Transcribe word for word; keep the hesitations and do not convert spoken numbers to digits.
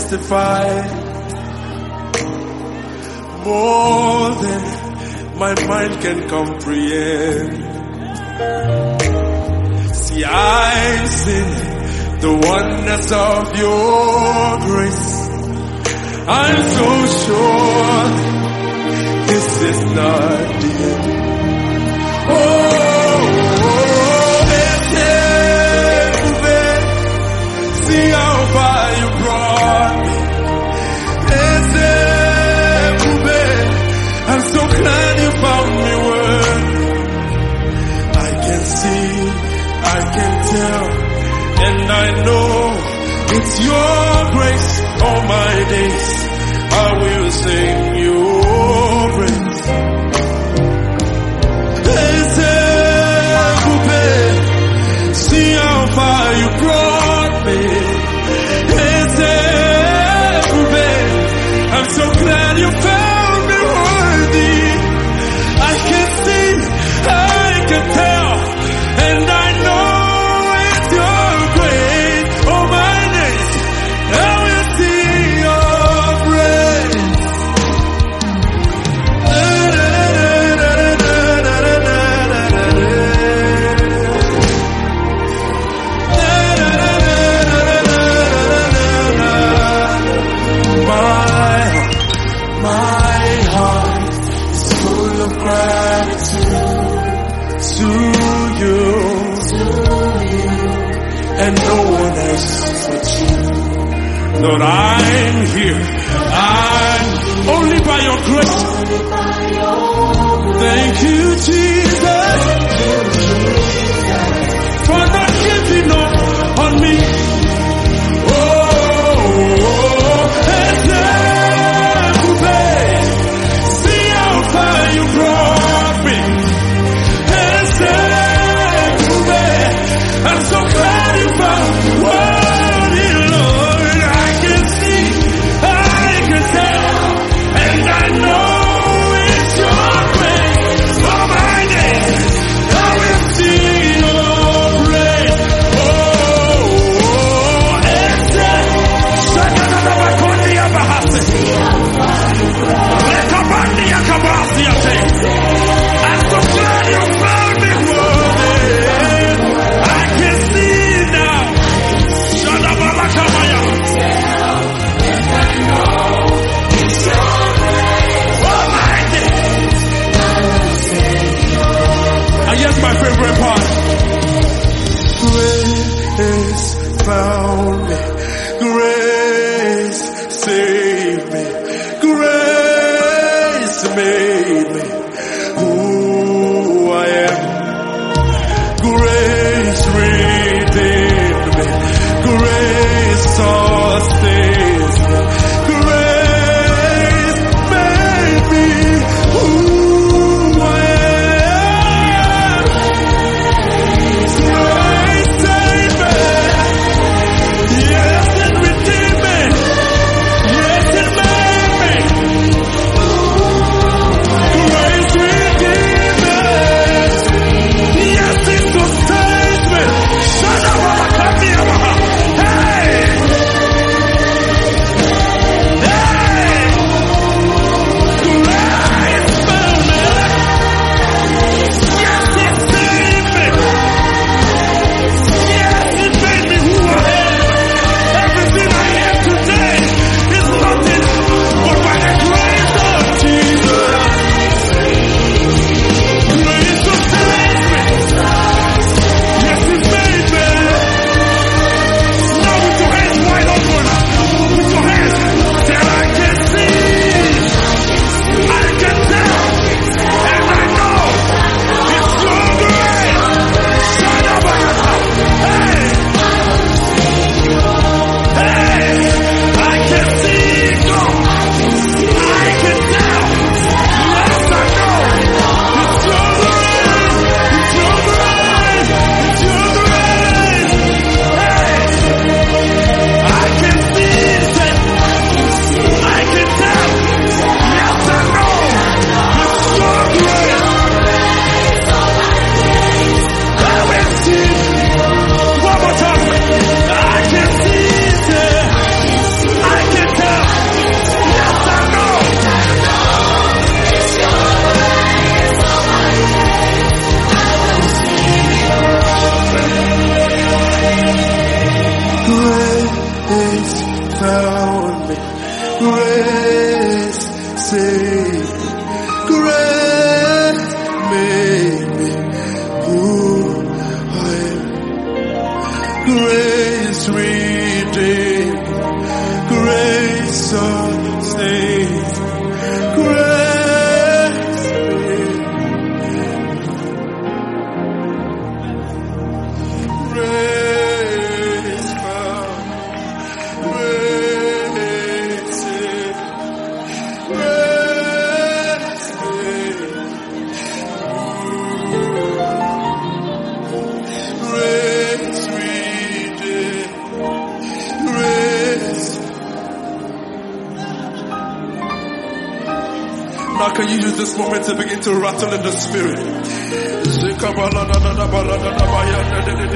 testify more than my mind can comprehend. See, I've seen the wonders of your grace. I'm so sure this is not the end. Oh, see how far you brought me. I'm so glad you found me worthy. I can see, I can tell, and I know it's your grace all my days. I will sing your praise. See how far you brought me. I'm so glad you found me worthy. I can see, I can tell, and I know it's your grace. All my days, I will sing your praise. My heart is full of gratitude to you, to you, and no one else but you. Lord, I'm here. I'm only by your grace. Thank you, Jesus, for not giving up on me. You brought me, I'm so glad you found me worthy, Lord. I can see, I can tell, and I know it's your grace. For my Grace redeemed, grace sustains, grace grace found, grace grace redeemed, grace. Now can you use this moment to begin to rattle in the spirit?